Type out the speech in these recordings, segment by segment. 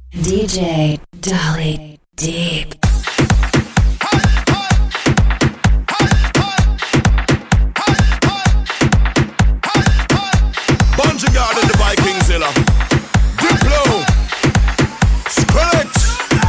DJ Dolly Deep. Bungie Garden, the Viking Zilla. Diplo. Skrillex.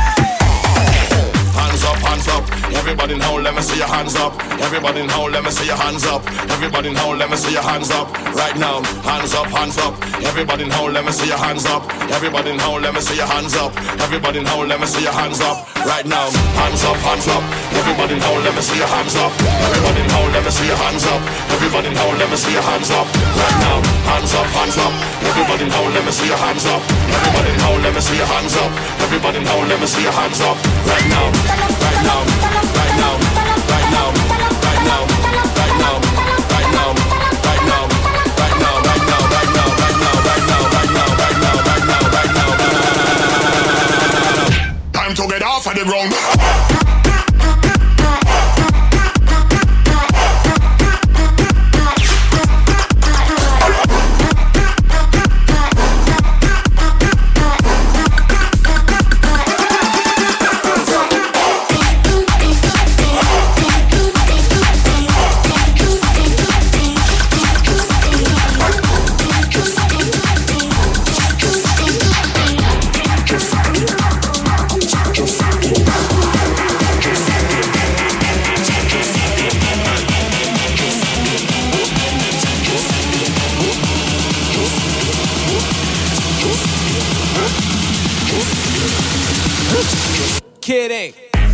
Hands up. Everybody in hole, let me see your hands up. Everybody in hole, let me see your hands up. Everybody in hole, let me see your hands up. Right now, hands up. Everybody in hole, let me see your hands up. Everybody in hole, let me see your hands up. Everybody in hole, let me see your hands up. Right now, hands up. Everybody in hole, let me see your hands up. Everybody in hole, let me see your hands up. Everybody in hole, let me see your hands up. Right now, hands up. Everybody in hole, let me see your hands up. Everybody in hole, let me see your hands up. Everybody in hole, let me see your hands up. Right now, right now, right now, right now, right now, right now, right now, right now, right now, right now, right now, right now, right now, right now, right now, right now, right now, right now. Time to get off of the ground. Kidding.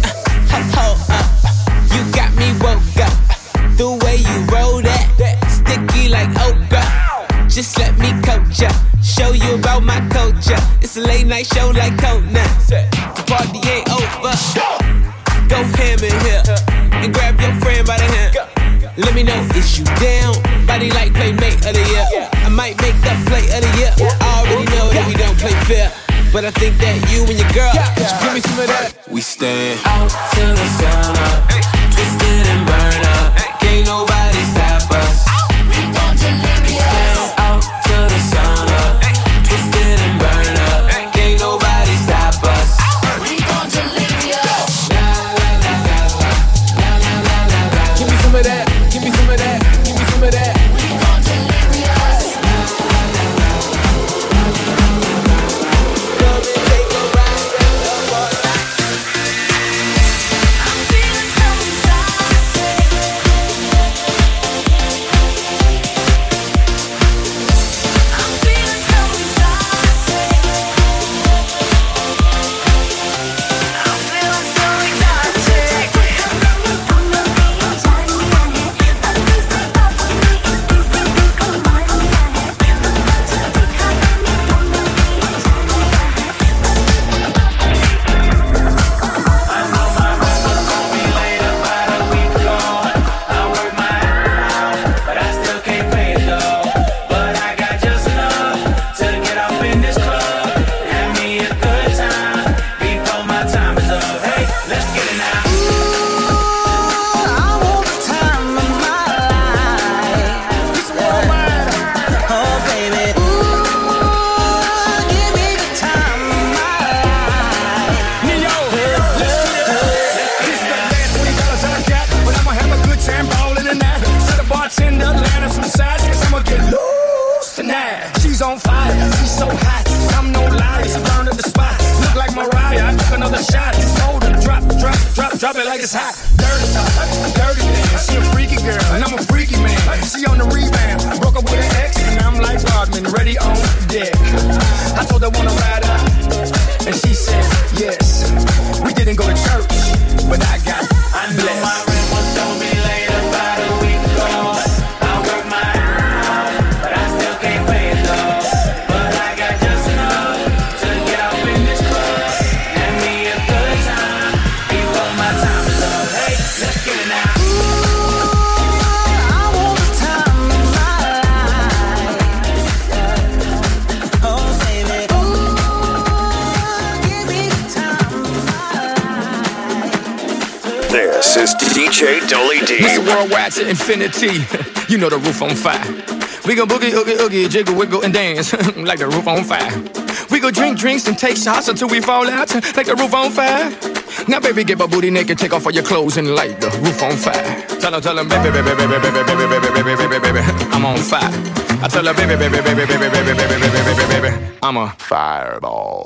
You got me woke up. The way you roll that, sticky like okra. Just let me coach ya, show you about my culture. It's a late night show like Conan. The party ain't over. Go ham in here and grab your friend by the hand. Let me know, is you down? Body like playmate of the year. I might make that play of the year. I already know that we don't play fair, but I think that you and your girl just give me some of that. We stand out till the sun up, twisted and burn up. Can't nobody stop us. We gon' deliver us. Out till the sun up, twisted and burn up. Can't nobody stop us. We gon' deliver us. La la la la la la la la la. Give me some of that. Give me some of that. Give me some of that. We gon' deliver us. La la la la la la la. Come and take a ride down the water. I'm feeling so excited. I'm feeling so excited. I'm feeling so drop it like it's hot. Dirty talk, dirty dance. She a freaky girl and I'm a freaky man. She on the rebound, broke up with an ex and I'm like Rodman, ready on deck. I told her wanna ride out and she said yes. We didn't go to church, but I got blessed. I know my rent was gonna be late about a week ago. I work my out, but I still can't pay it though. But I got just enough to get up in this club and me a good time. My time is up. Hey, let's get it now. Ooh, I want the time of my life. Oh, baby. Ooh, give me the time of my life. This is DJ Dolly D. Mr. Worldwide to infinity. You know the roof on fire. We gon' boogie, oogie, oogie, jiggle, wiggle, and dance like the roof on fire. We go drink drinks and take shots until we fall out, like the roof on fire. Now, baby, get my booty naked, take off all your clothes and light the roof on fire. Tell him, baby, baby, baby, baby, baby, baby, baby, baby, baby, I'm on fire. I tell her, baby, baby, baby, baby, baby, baby, baby, baby, I'm a fireball.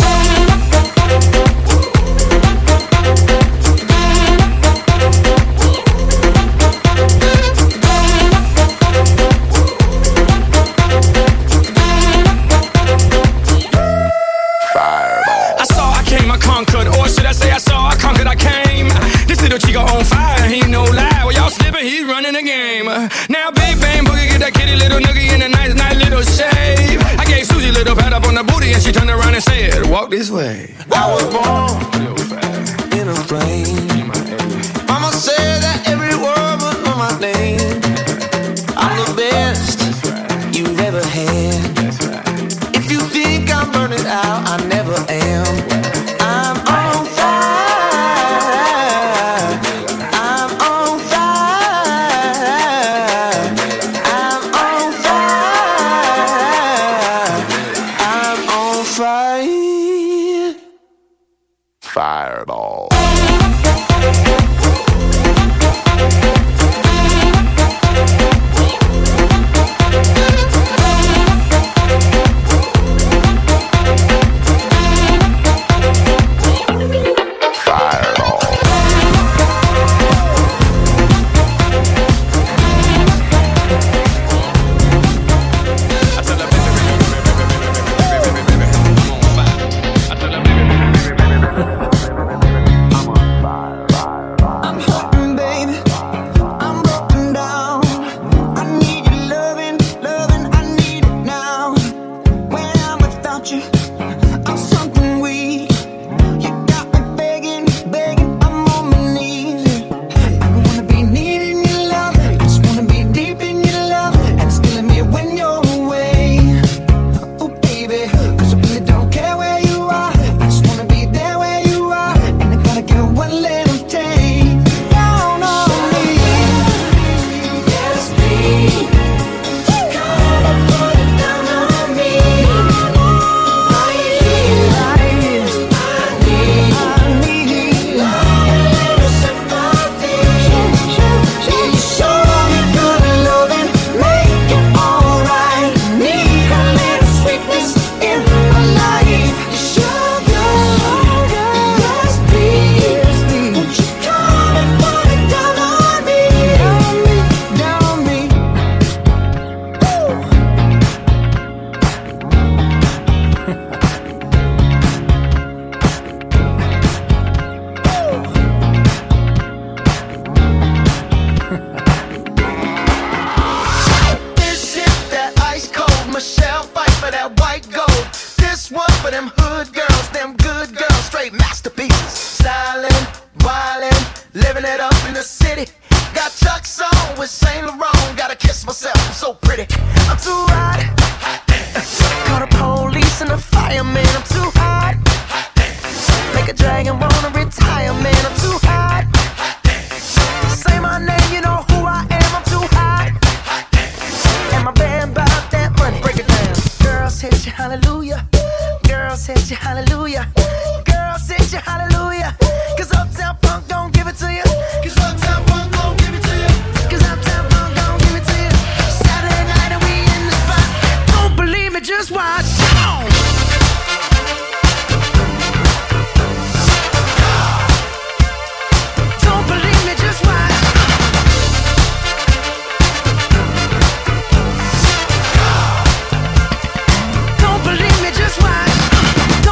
Conquered, or should I say I saw, I conquered, I came. This little chico on fire, he no lie. Well, y'all slipping, he's running the game. Now Big Bang Boogie, get that kitty little noogie in a nice little shave. I gave Susie a little pat up on the booty and she turned around and said, walk this way. I was born in a flame. Mama said that every word was on my name. I'm the best you've ever had. If you think I'm burning out, I never am. I'm on fire. I'm on fire. I'm on fire. I'm on fire. Fireball.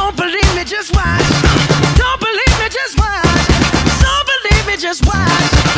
Just watch.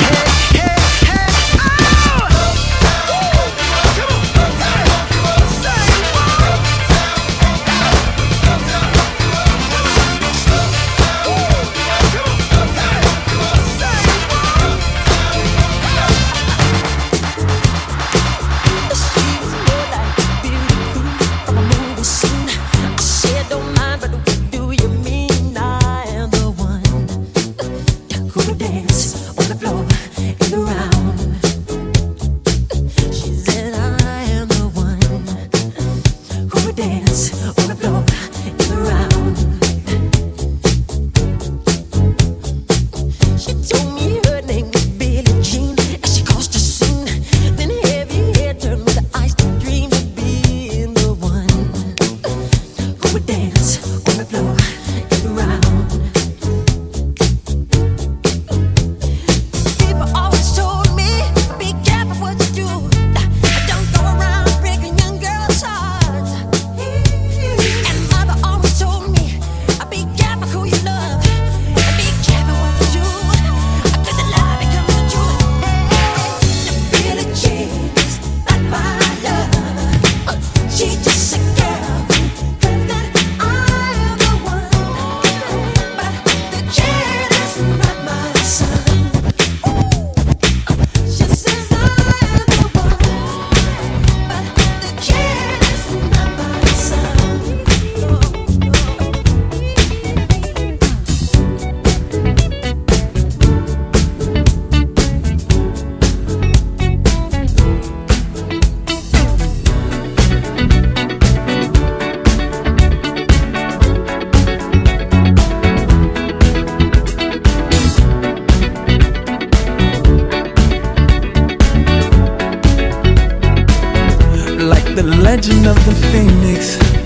legend of the phoenix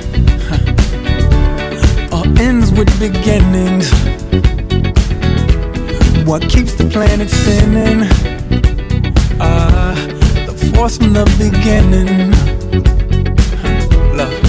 all ends with beginnings. What keeps the planet spinning? The force from the beginning. Love.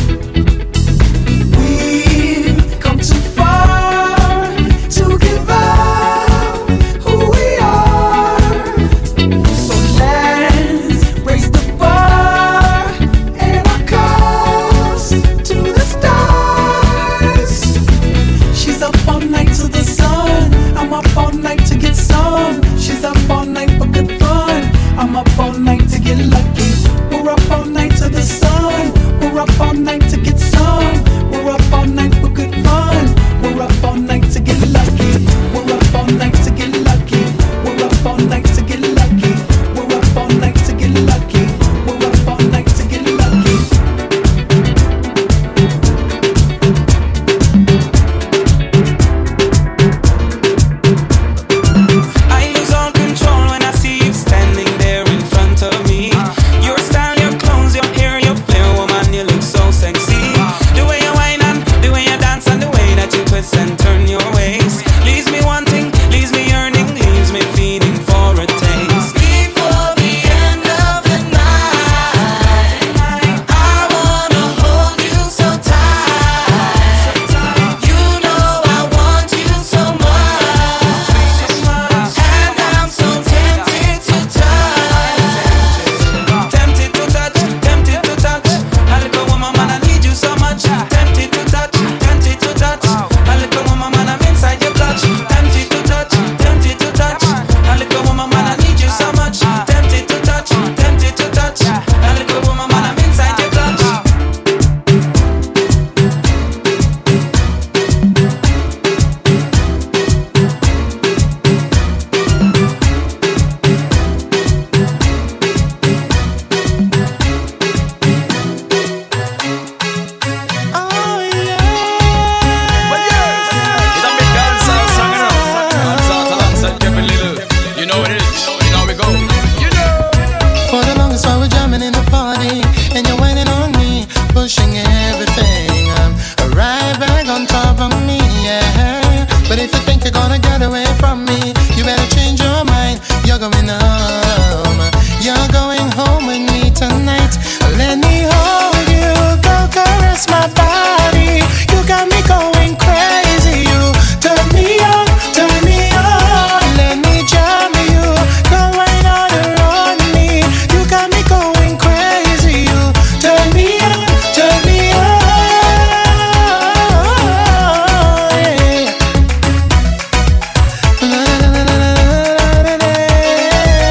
We've come too far to give up who we are. So let's raise the bar and our cups to the stars. She's up all night to the sun. I'm up all night to get some. She's up all night for good fun. I'm up all night to get lucky. We're up all night to the sun. We're up all night to get some. We're up all night for good fun. We're up all night to get lucky. We're up all night to get lucky. We're up all night to get lucky. We're up all night to get lucky. We're up all night to get lucky. I lose all control when I see you standing there in front of me. Your style, your clothes, your hair, your flair, woman, you look so sexy. The way you whine and the way you dance and the way that you twist and turn your waist leaves me wanting, leaves me yearning, leaves me feeding for a taste. Before the end of the night, I wanna hold you so tight. You know I want you so much, and I'm so tempted to touch. Tempted to touch, tempted to touch. A little woman, man, I need you so much. Tempted to touch, tempted to touch. A little woman, man, I'm inside your clutch. Tempted to touch, tempted to touch. A little woman, man, I need you so much. Tempted to touch, tempted to touch. A little woman, man, I'm inside your clutch. Oh yeah. It's a big dancehall song, you know. Dancehall alongside Kevin Little. You know what it is. You know how we go. You know. For the longest while we're jamming in the party, and you're whining on me, pushing everything. Right back on top of me, yeah. But if you think you're gonna get away from me, you better change your mind. You're going home. You're going home with me tonight. Let me hold you, go caress my body. You got me going crazy. You turn me on, turn me on. Let me jam you, go right on me. You got me going crazy. You turn me on, turn me on. Yeah.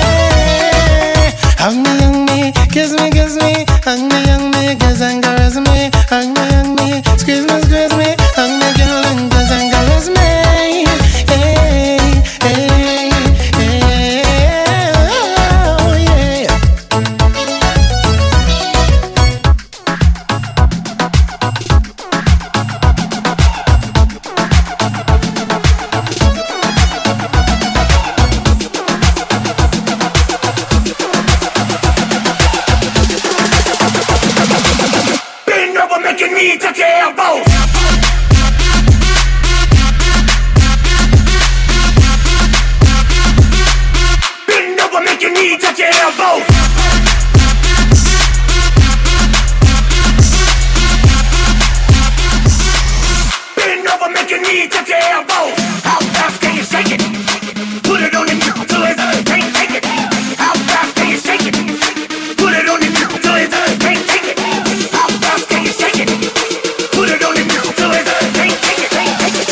me touch your elbows. How fast can you shake it? Put it on him till his can't take it. How fast can you shake it? Put it on him till his can't take it. How fast can you shake it? Put it on him till his can't take it.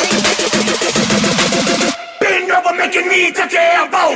Bend over, making me touch your elbows.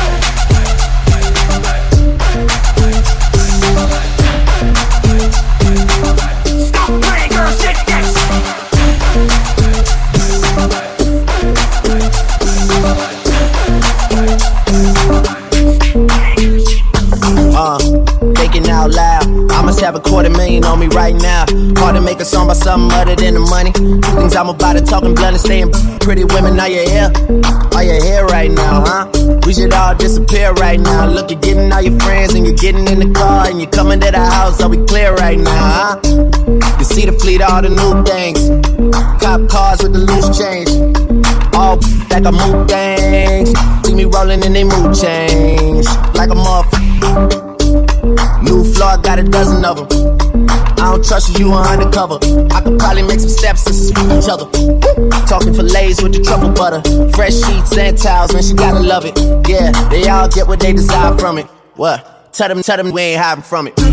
Thinking out loud, I must have $250,000 on me right now. Hard to make a song about something other than the money. Two things I'm about to talking blunt and staying. Pretty women, are you here? Are you here right now, huh? We should all disappear right now. Look, you're getting all your friends and you're getting in the car and you're coming to the house. Are we clear right now, huh? You see the fleet, all the new things. Cop cars with the loose change. All like a mood things. See me rolling in they mood change. Like a motherfucker. New floor, got a dozen of them. I don't trust you, you undercover. I could probably make some steps and suspect each other. Talking fillets with the truffle butter. Fresh sheets and towels, man, she gotta love it. Yeah, they all get what they desire from it. What? Tell them we ain't hiding from it.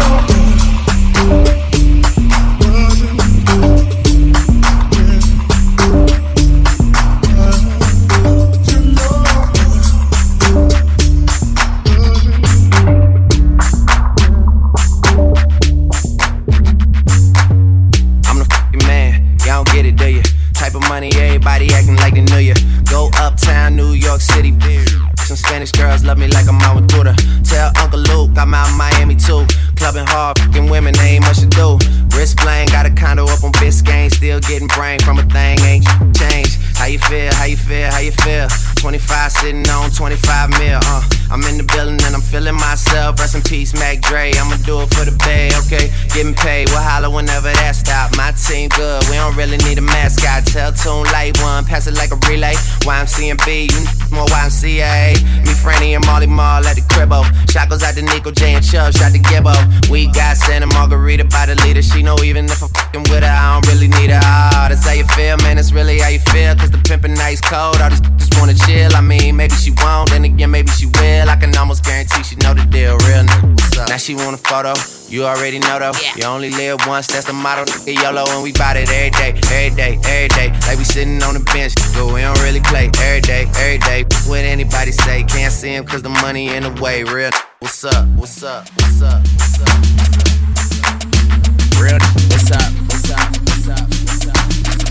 Everybody acting like they knew ya. Go uptown, New York City, bitch. Some Spanish girls love me like I'm out with Buddha. Tell Uncle Luke I'm out in Miami too. Clubbing hard, fucking women, they ain't much to do. Wrist playing, got a condo up on Biscayne. Still getting brain from a thing, ain't changed. How you feel, how you feel, how you feel? 25 sitting on 25 mil, I'm in the building and I'm feeling myself. Rest in peace, Mac Dre, I'ma do it for the bay, okay? Getting paid, we'll holler whenever that stop. My team good, we don't really need a mascot. Tell Tune Light One, pass it like a relay. YMC and B, you more YMCA. Me, Franny, and Molly Mall at the cribbo. Shot goes out to Nico, J, and Chubb, shot to Gibbo. We got Santa Margarita by the leader. She know even if I'm fucking with her, I don't really need her. Oh, that's how you feel, man, that's really how you feel. Cause the pimpin' nice cold, all these just wanna chill. I mean, maybe she won't, then again, maybe she will. I can almost guarantee she know the deal, real nigga, what's up? Now she want a photo, you already know though. You only live once, that's the motto, nigga, YOLO. And we bout it every day, every day, every day. Like we sitting on the bench, but we don't really play. Every day, what anybody say, can't see him cause the money in the way, real what's up, what's up, what's up, what's up, what's up, real what's up, what's up, what's up, what's up.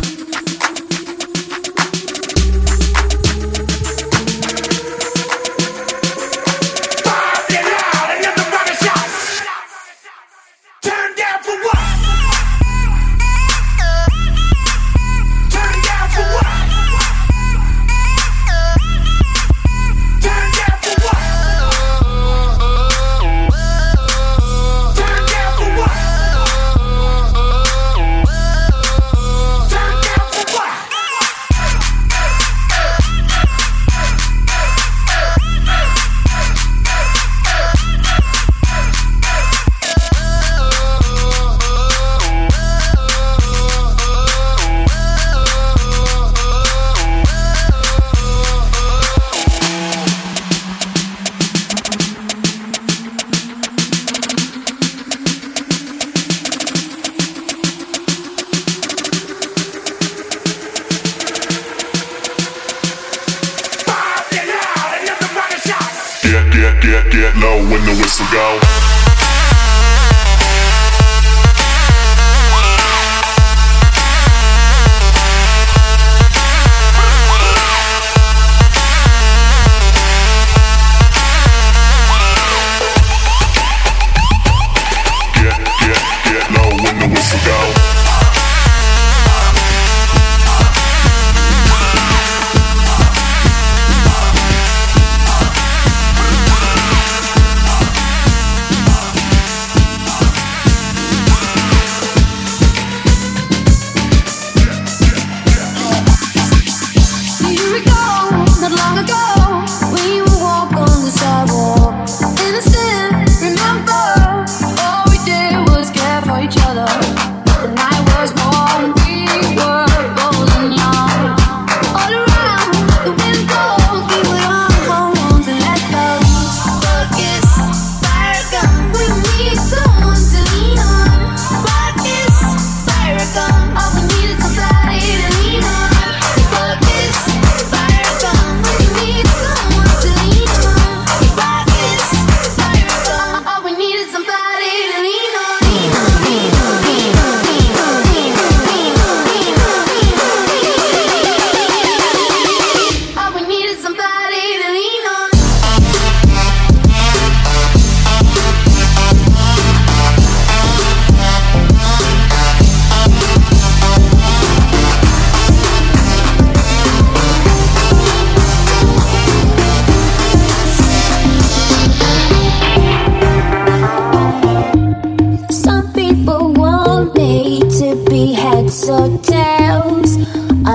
Get low when the whistle go. Get low when the whistle go.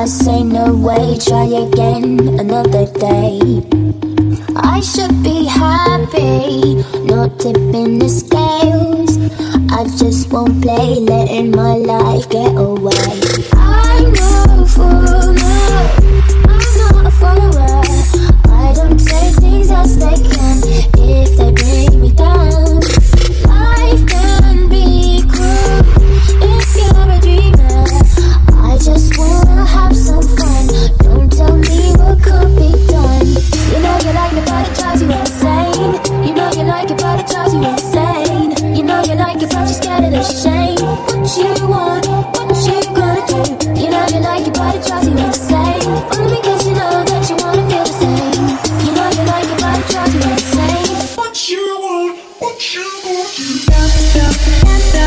I say no way, try again another day. I should be happy, not tipping the scales. I just won't play, letting my life get away. I'm no fool, no, I'm not a follower. I don't take things as they come if they bring me down. Life can be cruel if you're a dreamer. I just wanna have some fun. Don't tell me what could be done. You know you like it, but it drives you insane. You know you like it, but it drives you insane. You know you like it, but you're scared of the shame. What you want, what you gonna do? You know you like it, but it drives you insane. Only because you know that you wanna feel the same. You know you like it, but it drives you insane. What you want, what you gonna do?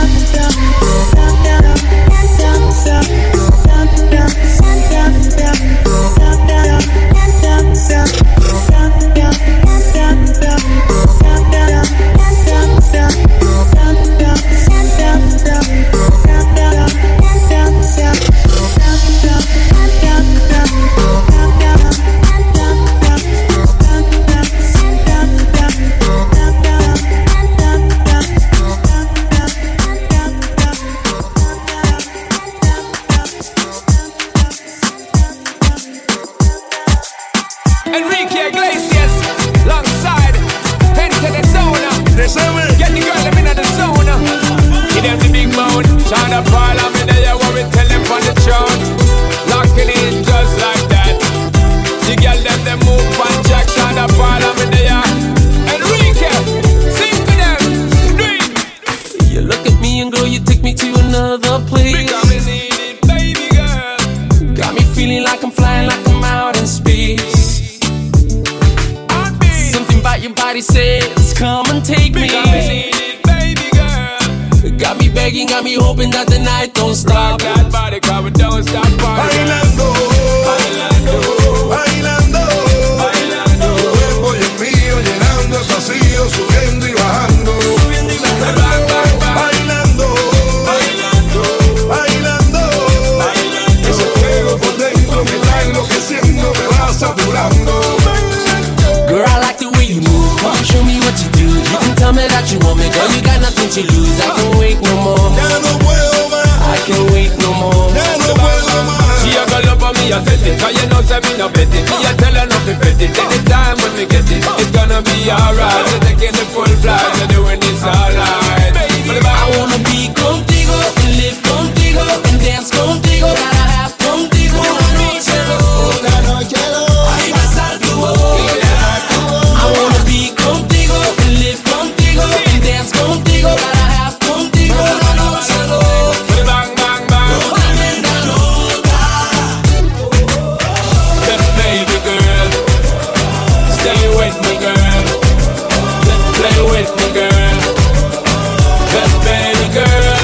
Enrique Iglesias, alongside Enter the Zona. Get the girl them in the zona. Give them the big bone. Shine up all of me there, what we tell them on the throne. Locking in just like that. The girl them move on track. Shine up all of me there. Enrique, sing to them. Do it. You look at me and girl, you take me to another place. Because we need it, baby girl. Got me feeling like I'm flying, like I'm out in space. Your body says, come and take me. Because we need it, baby girl. Got me begging, got me hoping that the night don't stop. Rock that body, cause we don't stop partying. Bailando, bailando, bailando, bailando. Tu cuerpo y el mío llenando el vacío, subiendo y bajando. Subiendo y bajando. Bailando, bailando, bailando, bailando. Ese fuego por dentro me está enloqueciendo, me va saturando. Girl, I like the way you move. Come on, show me what you do. You can tell me that you want me, girl. You got nothing to lose. I can't wait no more. Ya no puedo más. I can't wait no more. Ya no puedo más. She a go love on me, I set it. Cause you know, say me no bet it. Me a tell her nothing bet it. Anytime when we get it, it's gonna be alright. We're taking the full flight. We're doing this alright. I wanna be contigo and live contigo and dance contigo. Gotta have contigo una noche loca. Ay, besar tu boca. I wanna be contigo and live contigo and dance contigo. Gotta have contigo una noche loca. Bang, bang, bang. Tremenda loca. Baby girl, stay with me, girl. Play with me, girl. Baby girl.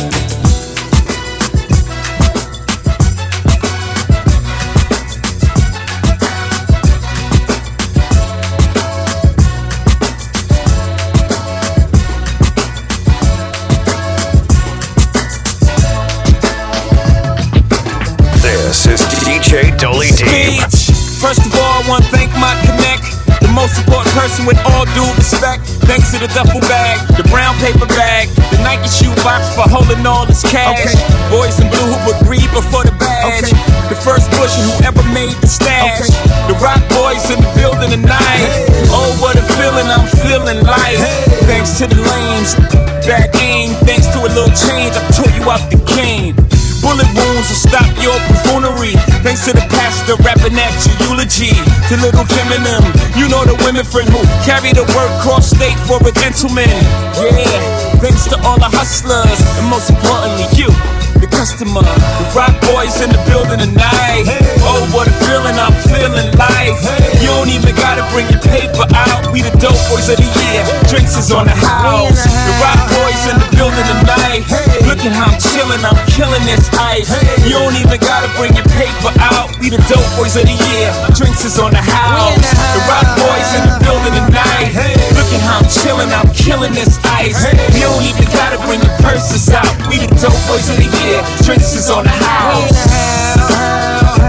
This is DJ Dolly D. Speech. First of all, I want to thank my connect, the most important person with all due respect. Thanks to the duffel bag, the brown paper bag, the Nike shoe box for holding all this cash. Boys in blue who agreed before the badge. The first Busher who ever made the stash. The rock boys in the building tonight. Oh, what a feeling, I'm feeling life. Thanks to the lanes, bad aim. Thanks to a little change, I tore you out the cane. Bullet wounds will stop your buffoonery. Thanks to the pastor rapping at your eulogy. To little Kim and them, you know the women friend who carry the word cross state for a gentleman. Yeah, thanks to all the hustlers, and most importantly you, the customer. The rock boys in the building tonight. Oh, what a feeling, I'm feeling life. You don't even gotta bring your paper out. We the dope boys of the year. Drinks is on the house. The rock boys in the building tonight. Look at how I'm chilling, I'm killing this ice. You don't even gotta bring your paper out. We the dope boys of the year. Drinks is on the house. The rock boys in the building tonight. Look at how I'm chilling, I'm killing this ice. You don't even gotta bring your purses out. We the dope boys of the year. Drinks is on the house.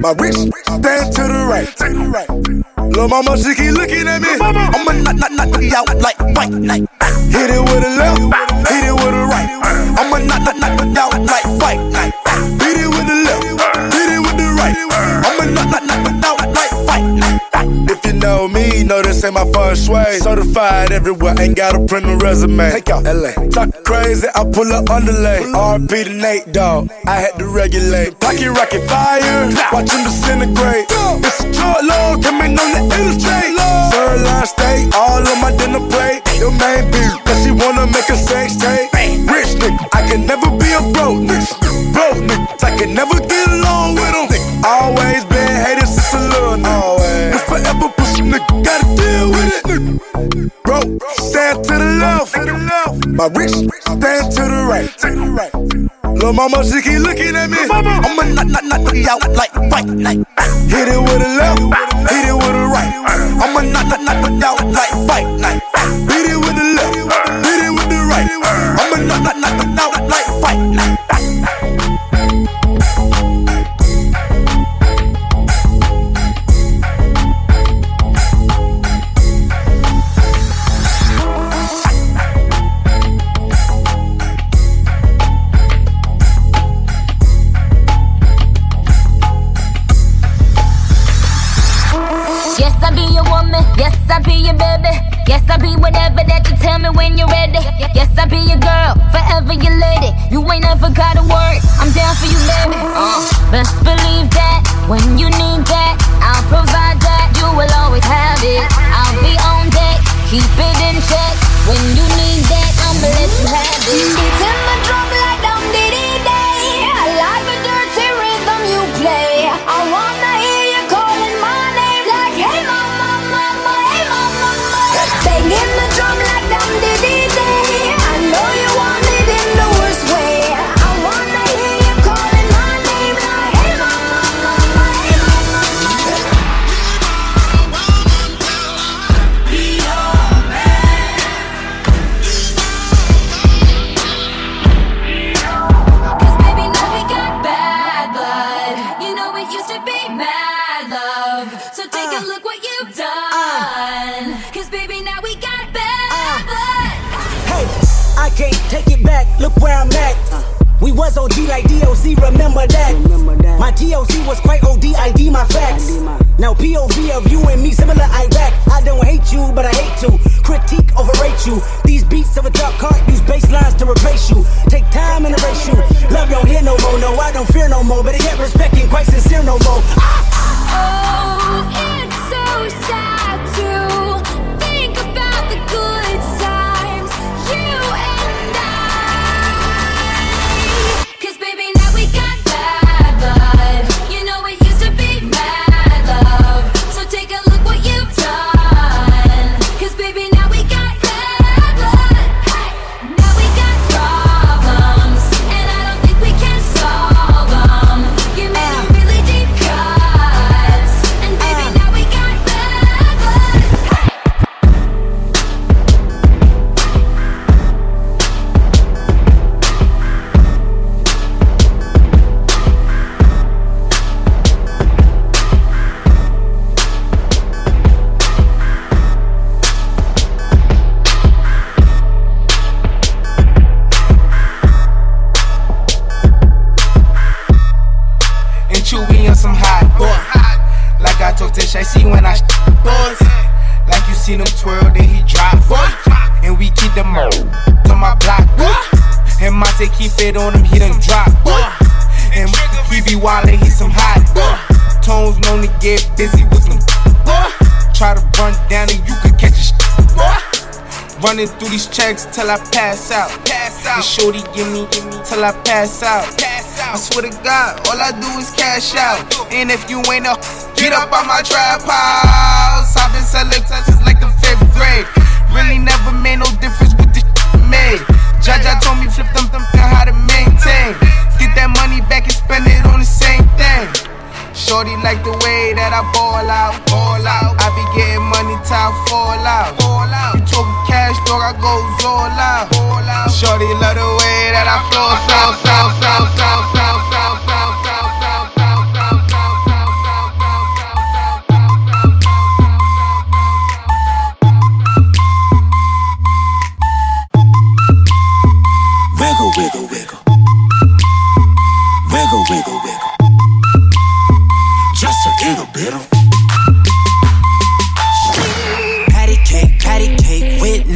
My wrist stand to the right. Lil' mama, she keep looking at me. I'ma knock you out like fight night. Hit it with a left, hit it with a right. I'ma knock you out like fight night. Hit it with the left, hit it with the right. I'ma knock you out like fight night. If you know me, know this ain't my first way. Certified everywhere, ain't gotta print a resume. Take out LA, talk crazy, I pull up underlay. RP to Nate, dog, I had to regulate. Pocket rocket fire, watch him disintegrate. It's a short load, coming on the interstate. Third line steak, all on my dinner plate. Your main beat, cause she wanna make a sex tape. Rich nigga, I can never be a broke nigga. Broke nigga, I can never get along with them. Always been hated since a little nigga. It's forever pushing nigga, gotta deal with it. Bro, stand to the left. My wrist stand to the right. Lil' mama, she keep looking at me. I'ma knock you out like fight night. Hit it with a left, hit it with a right. I'ma knock you out like fight night. Hit it with the left, hit it with the right. I'ma knock you out like fight night. Yes, I be your woman. Yes, I be your baby. Yes, I be whatever that you tell me when you're ready. Yes, I be your girl, forever your lady. You ain't never gotta worry, I'm down for you, baby. Best believe that when you need that, I'll provide that. You will always have it. I'll be on deck, keep it in check. When you need that, I'ma let you have it. Beats in the drum like dum diddy day. I like the dirty rhythm you play. I wanna hear you calling my name like hey mama, mama, hey mama, mama. Banging the drum like dum diddy day. I know you want it in the worst way. I wanna hear you calling my name like hey mama, mama, hey mama. Be your man. Cause baby now we got bad blood. You know it used to be mad love. So take a look what you've done. Cause baby now we got bad blood. Hey, I can't take it back, look where I'm at. We was OG like DOC, remember that. My TOC was quite OD, ID my facts. Now POV of you and me, similar Iraq. I don't hate you, but I hate to critique, overrate you. These beats of a dark heart use bass lines to replace you. Take time and erase you. Love don't hear no more, no, I don't fear no more. Better get respect and quite sincere no more. Oh, it's so sad to think about the good times, you and I. Cause baby now we got bad blood. You know it used to be mad love. So take a look what you've done. Cause baby now we got bad blood. Now we got problems, and I don't think we can solve them. You made a really deep cuts, and baby now we got bad blood. And Chewy on some hot boy. Like I told Tish, I see when I boys. Like you seen him twirl, then he drop boy. And we keep them on my block boy. And Monte keep it on him, he done drop boy. And he be wildin', he some hot boy. Tones known to get busy with them boy. Try to run down and you could catch a boy. Running through these checks till I pass out. The shorty give me till I pass out. I swear to God, all I do is cash out. And if you ain't a, get up on my trap house. I've been selling since like the 5th grade. Really never made no difference with the made. Jaja told me flip them how to maintain. Get that money back and spend it on the same thing. Shorty like the way that I ball out. I be getting money till I fall out. You talking cash, dog, I go all out. Shorty love the way that I flow.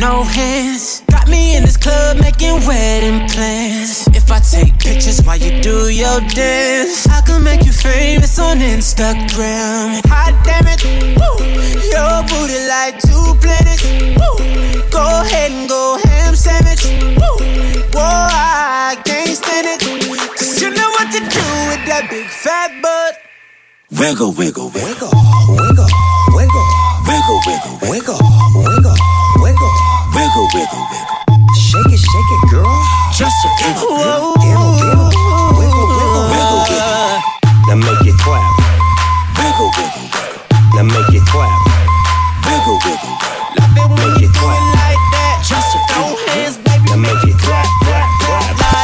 no hands. Got me in this club making wedding plans. If I take pictures while you do your dance, I can make you famous on Instagram. Hot damn it, woo. Your booty like 2 planets, woo. Go ahead and go ham sandwich, woo. Whoa, I can't stand it, 'cause you know what to do with that big fat butt. Wiggle, wiggle, wiggle, wiggle, wiggle, wiggle, wiggle, wiggle, wiggle, wiggle, wiggle, wiggle, wiggle. Shake it, girl. Just a wiggle, girl. Wiggle, wiggle, wiggle, wiggle, wiggle, wiggle. Now make it clap. Wiggle, wiggle, wiggle. Now make it clap. Wiggle, wiggle, wiggle. Make it clap like that. Just a wiggle, hands, baby. Now make it clap, clap, clap, clap.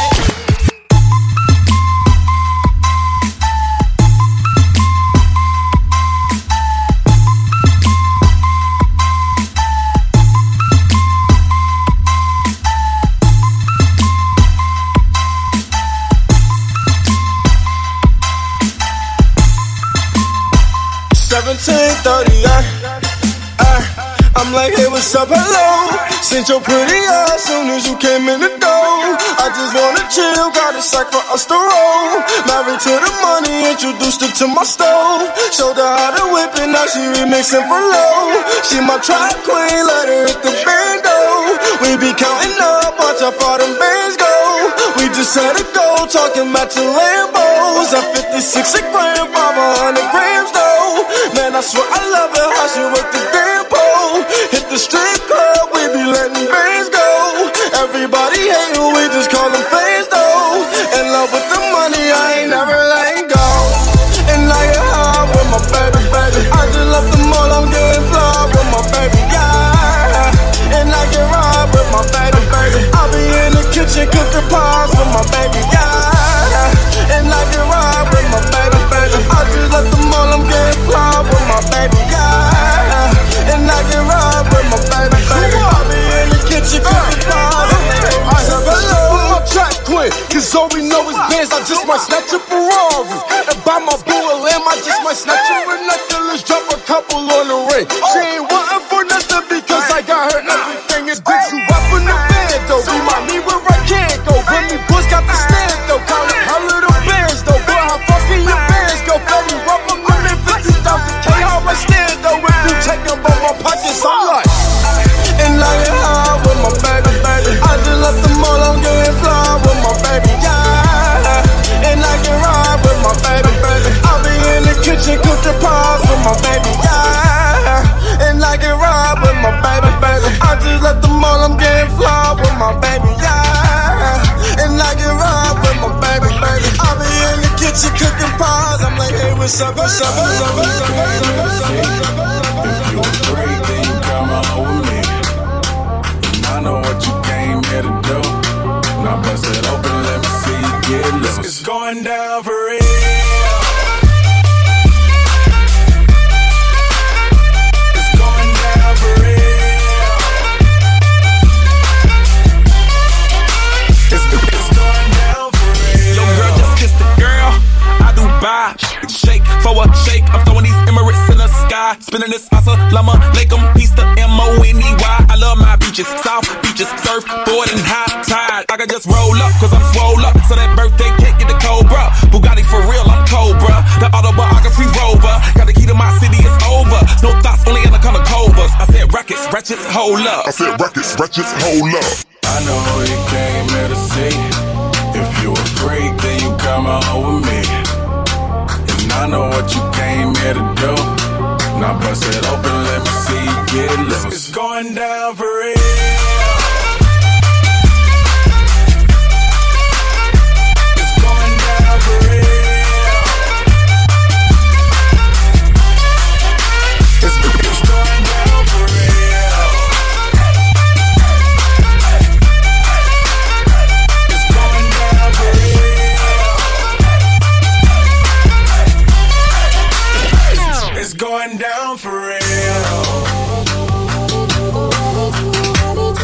I'm like, hey, what's up, hello? Sent your pretty ass soon as you came in the door. I just wanna chill, got a sack for us to roll. Married to the money, introduced her to my stove. Showed her how to whip it, now she remixing for low. She my track queen, let her hit the bando. We be counting up, watch how far them bands go. We just had a go, talking about your Lambos. At 56 a gram, 500 grams though. Man, I swear I love it, how she work the damn pole. Hit the strip club, we be letting bands go. Everybody hate who we just call them fans though. In love with the money, I ain't never letting go. And I get high with my baby, baby. I just left the mall, I'm getting fly with my baby, yeah. And I get ride with my baby, baby. I'll be in the kitchen cooking pies with my baby, yeah. And I get ride with my baby, baby. I just left the mall, I'm getting fly with my baby, yeah. And I get ride with my baby, baby. I'll be in the kitchen cooking pies with my baby. I said hello with my track queen, 'cause all we know is bands. I just might snatch a Ferrari and buy my boo a lamb. I just might snatch a necklace, drop a couple on the ring. She ain't wanting for nothing because I got her everything. It's big, you up in the bed though. Remind me where I can't go. When me boys got the stand though. Counting her little bands though. But how fucking your bands go? Fetty rock a million 50,000 K. How I stand though. If you take them by my pockets, I'm like. And I get high with my baby, baby. I just left the mall, I'm getting fly with my baby, yeah. And I can ride with my baby, baby. I'll be in the kitchen cooking pies with my baby, yeah. And I can ride with my baby, baby. I just left the mall, I'm getting fly with my baby, yeah. And I can ride with my baby, baby. I'll be in the kitchen cooking pies. I'm like, hey, what's up, what's up, what's up, what's up, what's up, what's up? If you afraid, then you come on with me. I know what you came here to do. Now bust it open, let me see you get loose. It's going down for real. It's going down for real. It's going down for real. Yo, girl, just kiss the girl. I do buy. Shake for a shake. I'm throwing these Emirates in the sky. Spinning this Assalamu alaikum. Peace to MONEY. I love my beaches, South beaches, surfboard and high tide. I can just roll up, 'cause I'm swole up. So that birthday cake get the Cobra. Bugatti for real, I'm Cobra. The autobiography rover. Got the key to my city, it's over. No thoughts, only in the color covers. I said rackets, wretches, hold up. I said rackets, wretches, hold up. I know who you came here to see. If you a freak, then you come on with me. And I know what you came here to do. Now bust it open, let me see you get loose. It's going down for real. It's going down for real. It's going down for real. It's going down for real. It's going down for real.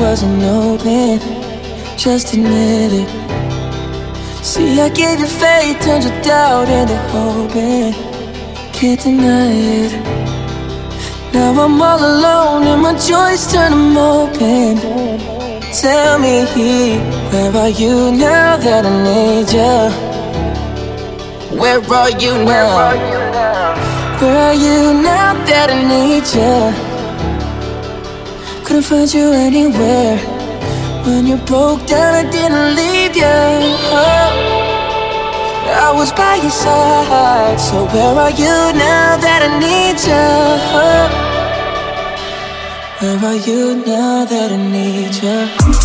wasn't open, just admit it. See, I gave you faith, turned your doubt into hope, and can't deny it. Now I'm all alone and my joys turn them open. Tell me, where are you now that I need you? Where are you now? Where are you now that I need you? Couldn't find you anywhere. When you broke down, I didn't leave you. I was by your side. So where are you now that I need you? Where are you now that I need you?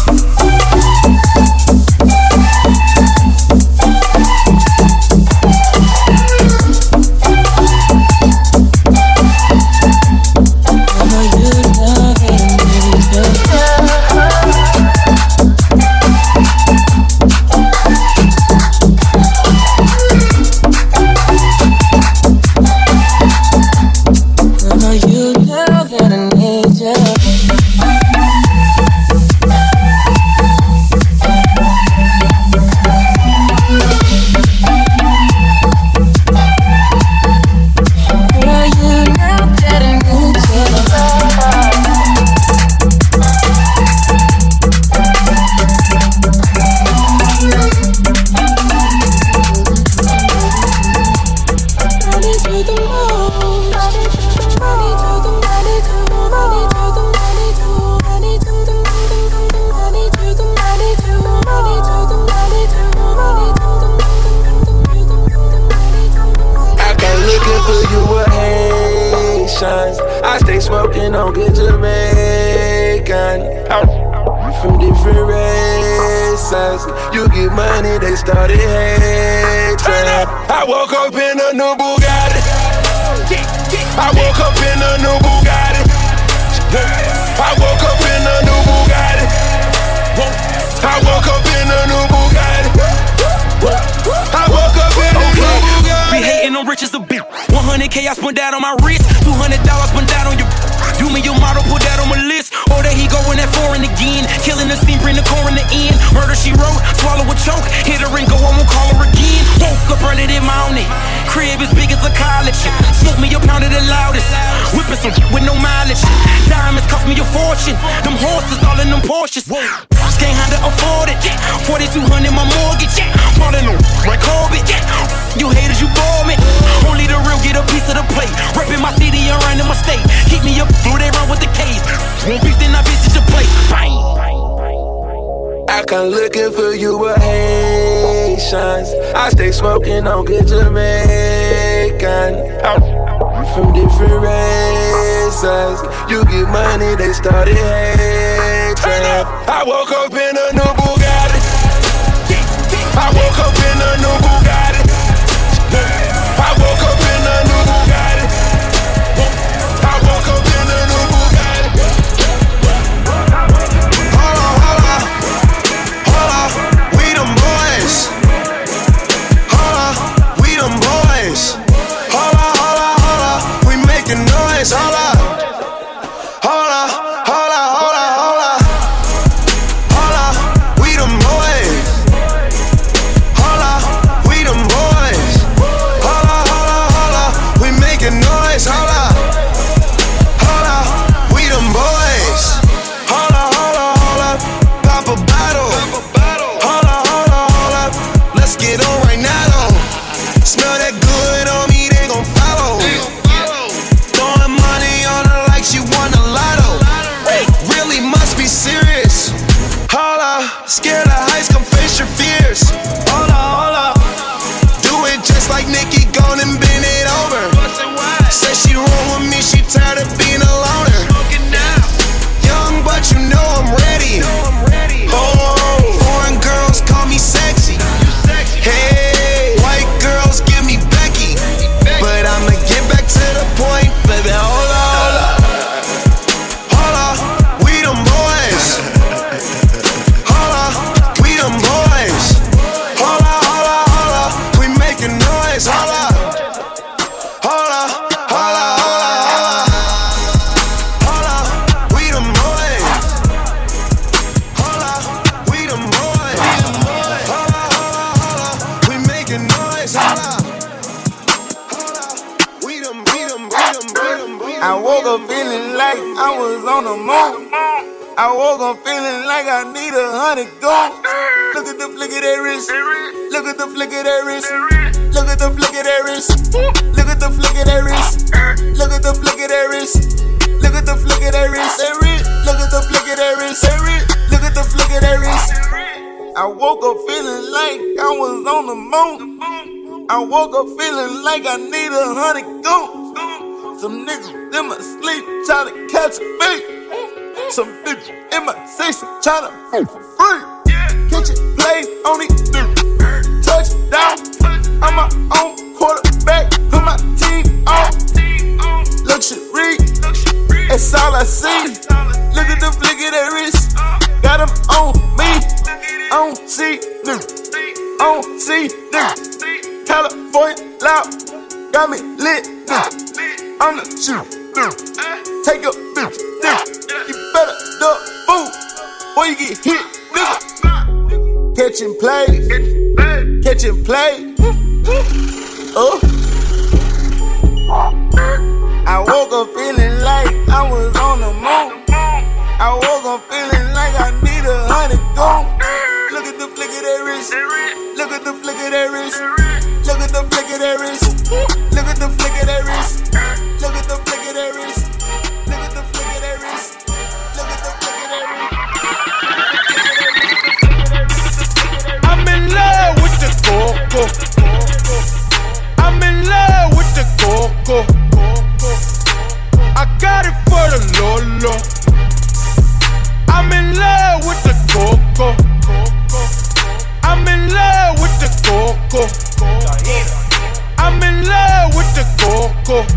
I stay smoking on good Jamaican. From different races, you get money, they started hating. I woke up in a new Bugatti. I woke up in a new Bugatti. I woke up in a new Bugatti. I woke up in a new Bugatti. I woke up in a new Bugatti. Be hating on riches a bit. 100K I spent that on my wrist. $200 spent that on your. You mean your model, put that on my list. Or that he going that foreign again. Killing the scene, bring the core in the end. Murder she wrote, swallow a choke. Hit her and go, I won't call her again. Woke up early in mountain. Crib as big as a college. Smoke me a pound of the loudest. Whipping some with no mileage. Diamonds cost me a fortune. Them horses all in them Porsches. Can't handle afford it. 4,200 my mortgage. Falling on like Corbett. You haters, you bore me. Only the real get a piece of the plate. Reppin' my city and running my state. Keep me up, through they run with the case. Won't beef, then I visit your place. Bang. I come looking for you with Haitians. I stay smoking on good Jamaican. From different races, you get money, they started hating. I woke up in a new Bugatti. I woke up in a new Bugatti. I woke up in a new Bugatti. I woke up in a new Bugatti. Hold on, we them boys. Hold on, we them boys. Hold on, we making noise. Hold on, we them boys. Hold on, we them boys. Hold on, we making noise. Hold on, we them boys. Hold on, pop a bottle. Hold on, let's get on right now though. Smell that good on me, they gon' follow. Throwing money on her like she won a lotto. Really must be serious. Hold up, scared of heights, come face your fears. Hold up, do it just like Nicki, gone and bend it over. Say she wrong with me, she tired of being a loner. Young, but you know I'm ready. Oh, foreign girls call me sexy. Hey, white girls give me Becky. But I'ma get back to the point, baby. Hold on, we them boys. Hold on, we them boys. Hold on, we making noise. Hold on. up feeling like I was on the moon. I woke up feeling like I need 100 goons. Look at the flick of that wrist. Look at the flick of that wrist. Look at the flick of that wrist. Look at the flick of that wrist. Look at the flick of that wrist. Look at the flick of that wrist. Look at the flick of that wrist. Look at the flick of that wrist. I woke up feeling like I was on the moon. I woke up feeling like I need 100 goons. Some niggas in my sleep tryna catch a beat. Some bitch in my section tryna fuck for free. Catch it, play on it, touchdown. I'm my own quarterback, put my team on. Luxury, that's all I see. Look at the flick of that wrist, got them on me. On C, on C, California loud, got me lit. I'm the shoot, take a bitch, you better duck food, or you get hit, nigga. Catch and play, catch and play. I woke up feeling like I was on the moon. I woke up feeling like I need 100 goons. Look at the flick of that wrist. Look at the flick of that wrist. Look at the flick of that wrist. Look at the flick of that wrist. Look at the flick of that wrist. Look at the flick of that wrist. Look at the flick of that wrist. I'm in love with the coco. I'm in love with the coco. I got it for the Lolo. I'm in love with the coco. I'm in love with the coco. I'm in love with the coco.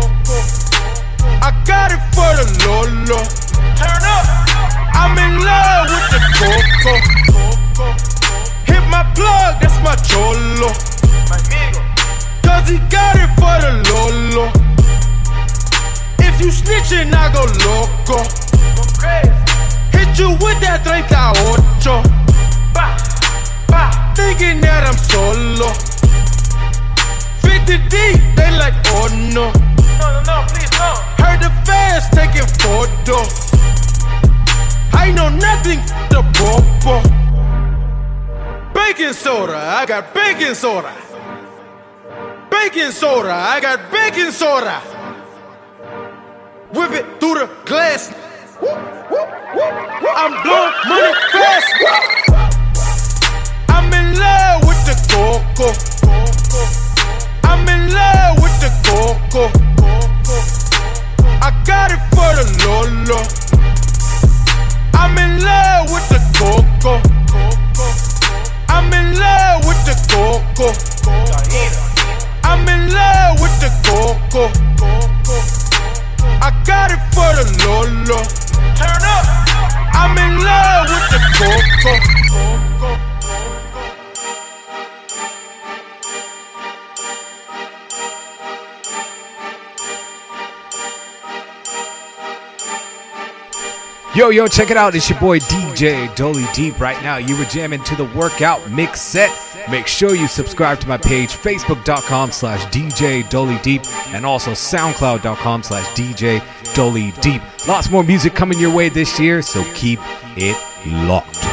I got it for the Lolo. Turn up. I'm in love with the coco. Hit my plug, that's my cholo. Cause he got it for the Lolo. If you snitchin', I go loco. Hit you with that 38. Thinking that I'm solo. 50 deep, they like, oh no. No, please no. Heard the fans taking photos. I know nothing the popo. Baking soda, I got baking soda. Baking soda, I got baking soda. Whip it through the glass. I'm blowing money fast. I'm in love with the coco. I'm in love with the coco. I got it for the Lolo. I'm in love with the coco. I'm in love with the coco. I'm in love with the coco. I got it for the Lolo. Turn up. I'm in love with the coco. Yo, check it out. It's your boy DJ Dolly Deep. Right now, you were jamming to the workout mix set. Make sure you subscribe to my page, facebook.com/DJ Dolly Deep, and also soundcloud.com/DJ Dolly Deep. Lots more music coming your way this year, so keep it locked.